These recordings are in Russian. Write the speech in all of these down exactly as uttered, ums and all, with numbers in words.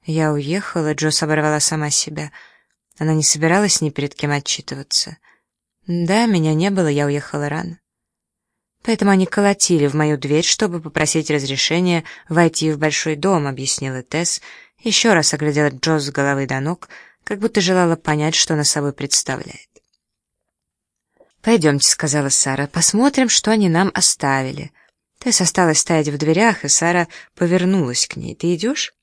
Я уехала, Джосс оборвала сама себя. Она не собиралась ни перед кем отчитываться. Да, меня не было, я уехала рано. Поэтому они колотили в мою дверь, чтобы попросить разрешения войти в большой дом, объяснила Тесс, еще раз оглядела Джосс с головы до ног, как будто желала понять, что она собой представляет. «Пойдемте», — сказала Сара, — «посмотрим, что они нам оставили». Тесс осталась стоять в дверях, и Сара повернулась к ней. «Ты идешь?»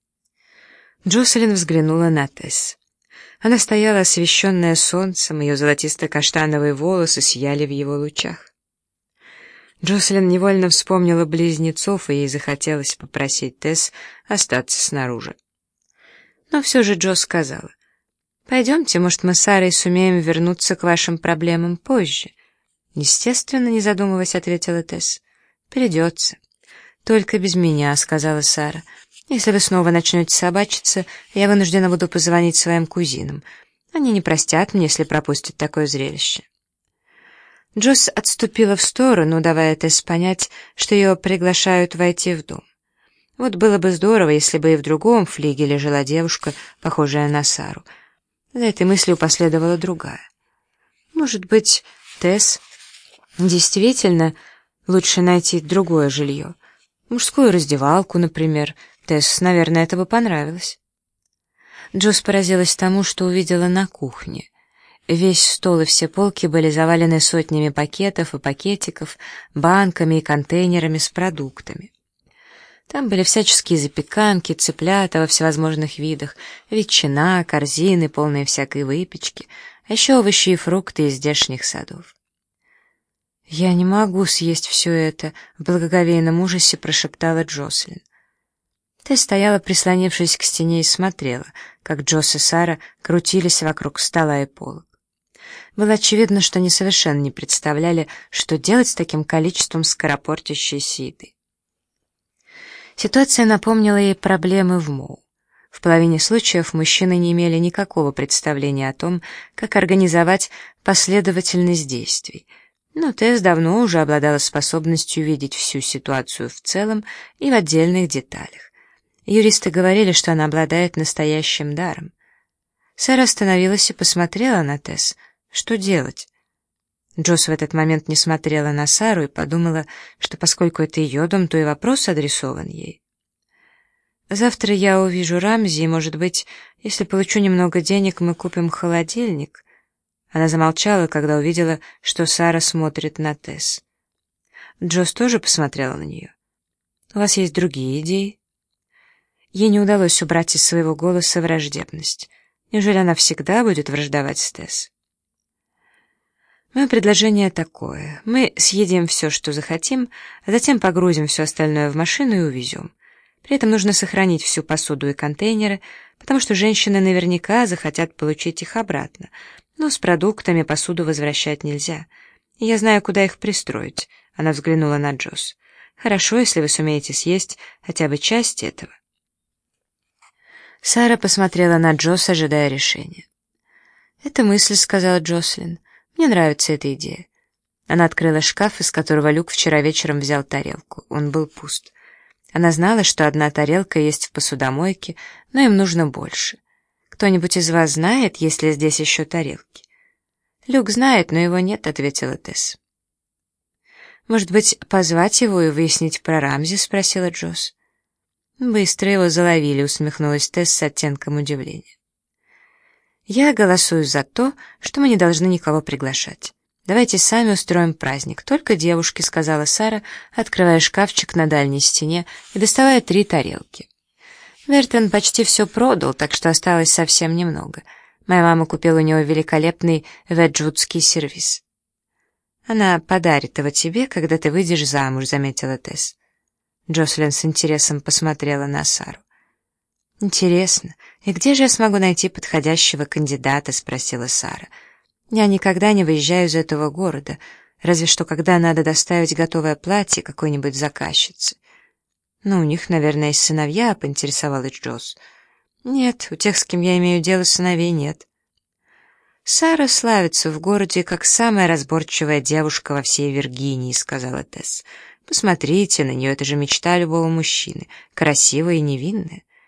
Джоселин взглянула на Тесс. Она стояла, освещенная солнцем, ее золотисто-каштановые волосы сияли в его лучах. Джоселин невольно вспомнила близнецов, и ей захотелось попросить Тесс остаться снаружи. Но все же Джо сказала: «Пойдемте, может, мы с Сарой сумеем вернуться к вашим проблемам позже». «Естественно, не задумываясь», — ответила Тесс. «Придется». «Только без меня», — сказала Сара. «Если вы снова начнете собачиться, я вынуждена буду позвонить своим кузинам. Они не простят мне, если пропустят такое зрелище». Джосс отступила в сторону, давая Тесс понять, что ее приглашают войти в дом. Вот было бы здорово, если бы и в другом флигеле жила девушка, похожая на Сару. За этой мыслью последовала другая. Может быть, Тесс действительно лучше найти другое жилье. Мужскую раздевалку, например. Тесс, наверное, это бы понравилось. Джосс поразилась тому, что увидела на кухне. Весь стол и все полки были завалены сотнями пакетов и пакетиков, банками и контейнерами с продуктами. Там были всяческие запеканки, цыплята во всевозможных видах, ветчина, корзины, полные всякой выпечки, а еще овощи и фрукты из здешних садов. «Я не могу съесть все это», — в благоговейном ужасе прошептала Джослин. Тесс стояла, прислонившись к стене, и смотрела, как Джосс и Сара крутились вокруг стола и полок. Было очевидно, что они совершенно не представляли, что делать с таким количеством скоропортящейся еды. Ситуация напомнила ей проблемы в Моу. В половине случаев мужчины не имели никакого представления о том, как организовать последовательность действий, но Тесс давно уже обладала способностью видеть всю ситуацию в целом и в отдельных деталях. Юристы говорили, что она обладает настоящим даром. Сара остановилась и посмотрела на Тесс. Что делать? Джосс в этот момент не смотрела на Сару и подумала, что поскольку это ее дом, то и вопрос адресован ей. «Завтра я увижу Рамзи, и, может быть, если получу немного денег, мы купим холодильник». Она замолчала, когда увидела, что Сара смотрит на Тесс. Джосс тоже посмотрела на нее. «У вас есть другие идеи?» Ей не удалось убрать из своего голоса враждебность. Неужели она всегда будет враждовать с Тесс? Мое предложение такое. Мы съедим все, что захотим, а затем погрузим все остальное в машину и увезем. При этом нужно сохранить всю посуду и контейнеры, потому что женщины наверняка захотят получить их обратно. Но с продуктами посуду возвращать нельзя. И я знаю, куда их пристроить. Она взглянула на Джосс. Хорошо, если вы сумеете съесть хотя бы часть этого. Сара посмотрела на Джосс, ожидая решения. «Это мысль», — сказала Джослин. «Мне нравится эта идея». Она открыла шкаф, из которого Люк вчера вечером взял тарелку. Он был пуст. Она знала, что одна тарелка есть в посудомойке, но им нужно больше. «Кто-нибудь из вас знает, есть ли здесь еще тарелки?» «Люк знает, но его нет», — ответила Тесс. «Может быть, позвать его и выяснить про Рамзи?» — спросила Джосс. «Быстро его заловили», — усмехнулась Тесс с оттенком удивления. «Я голосую за то, что мы не должны никого приглашать. Давайте сами устроим праздник, только девушки», — сказала Сара, открывая шкафчик на дальней стене и доставая три тарелки. «Вертон почти все продал, так что осталось совсем немного. Моя мама купила у него великолепный веджвудский сервиз». «Она подарит его тебе, когда ты выйдешь замуж», — заметила Тесс. Джослин с интересом посмотрела на Сару. «Интересно, и где же я смогу найти подходящего кандидата?» — спросила Сара. «Я никогда не выезжаю из этого города, разве что когда надо доставить готовое платье какой-нибудь заказчице». «Ну, у них, наверное, есть сыновья», — поинтересовалась Джосс. «Нет, у тех, с кем я имею дело, сыновей нет». «Сара славится в городе как самая разборчивая девушка во всей Виргинии», — сказала Тесс. «Посмотрите на нее, это же мечта любого мужчины, красивая и невинная».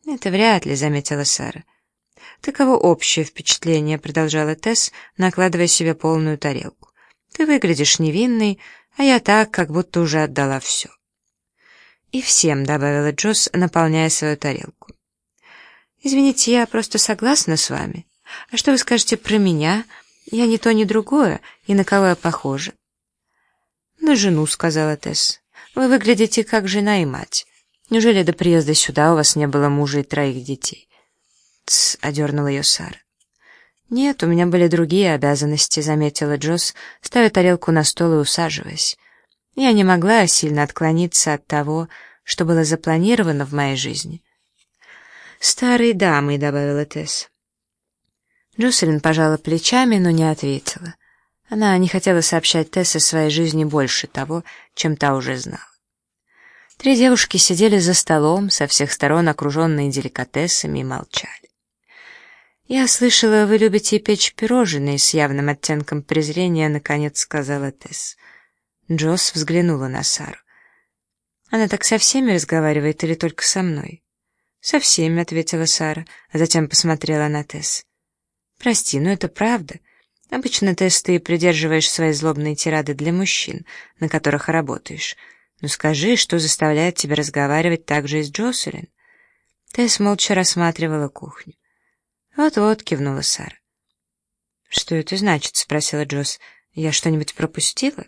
«Это вряд ли», — заметила Сара. «Таково общее впечатление», — продолжала Тесс, накладывая себе полную тарелку. «Ты выглядишь невинной, а я так, как будто уже отдала все». «И всем», — добавила Джосс, наполняя свою тарелку. «Извините, я просто согласна с вами. А что вы скажете про меня? Я ни то, ни другое, и на кого я похожа?» «На жену», — сказала Тесс. «Вы выглядите как жена и мать. Неужели до приезда сюда у вас не было мужа и троих детей?» «Тсс», — одернула ее Сара. «Нет, у меня были другие обязанности», — заметила Джосс, ставя тарелку на стол и усаживаясь. «Я не могла сильно отклониться от того, что было запланировано в моей жизни». «Старой дамой», — добавила Тесс. Джоселин пожала плечами, но не ответила. Она не хотела сообщать Тесс о своей жизни больше того, чем та уже знала. Три девушки сидели за столом, со всех сторон окруженные деликатесами, и молчали. «Я слышала, вы любите печь пирожные», — с явным оттенком презрения наконец сказала Тесс. Джосс взглянула на Сару. «Она так со всеми разговаривает или только со мной?» «Со всеми», — ответила Сара, а затем посмотрела на Тесс. «Прости, но это правда. Обычно, Тесс, ты придерживаешь свои злобные тирады для мужчин, на которых работаешь. Но скажи, что заставляет тебя разговаривать так же и с Джоселин?» Тесс молча рассматривала кухню. «Вот-вот», — кивнула Сара. «Что это значит?» — спросила Джосс. «Я что-нибудь пропустила?»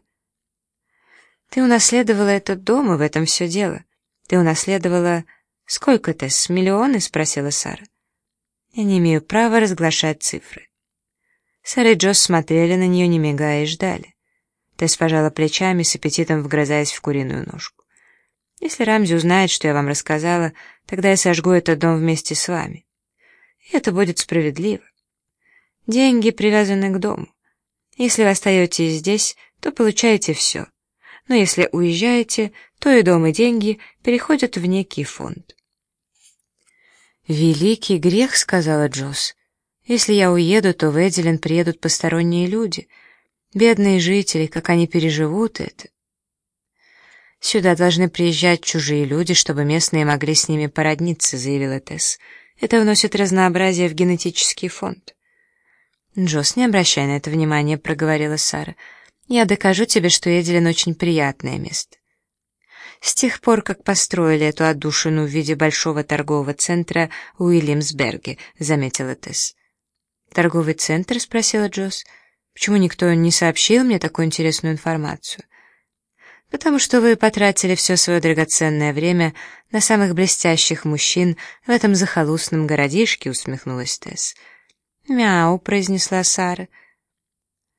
«Ты унаследовала этот дом, и в этом все дело. Ты унаследовала...» «Сколько, Тесс, миллионы?» — спросила Сара. «Я не имею права разглашать цифры». Сара и Джосс смотрели на нее, не мигая, и ждали. Тесс пожала плечами, с аппетитом вгрызаясь в куриную ножку. «Если Рамзи узнает, что я вам рассказала, тогда я сожгу этот дом вместе с вами. И это будет справедливо. Деньги привязаны к дому. Если вы остаетесь здесь, то получаете все. Но если уезжаете, то и дом, и деньги переходят в некий фонд». «Великий грех», — сказала Джосс. «Если я уеду, то в Эдилен приедут посторонние люди. Бедные жители, как они переживут это?» «Сюда должны приезжать чужие люди, чтобы местные могли с ними породниться», — заявила Тесс. «Это вносит разнообразие в генетический фонд». «Джосс, не обращай на это внимания», — проговорила Сара. «Я докажу тебе, что Эдилен очень приятное место». С тех пор, как построили эту отдушину в виде большого торгового центра в Уильямсберге, заметила Тесс. «Торговый центр?» — спросила Джосс. «Почему никто не сообщил мне такую интересную информацию?» «Потому что вы потратили все свое драгоценное время на самых блестящих мужчин в этом захолустном городишке», — усмехнулась Тесс. «Мяу», — произнесла Сара.